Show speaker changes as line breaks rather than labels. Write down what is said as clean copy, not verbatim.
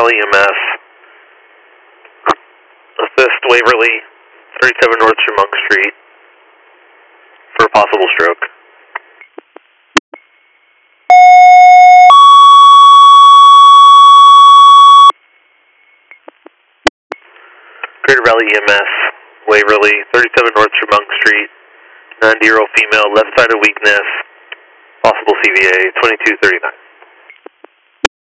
Valley EMS. Assist Waverly, 37 North Chemung Street for a possible stroke. Greater Valley EMS, Waverly, 37 North Chemung Street, 90-year-old female, left side of weakness, possible CVA, 2239.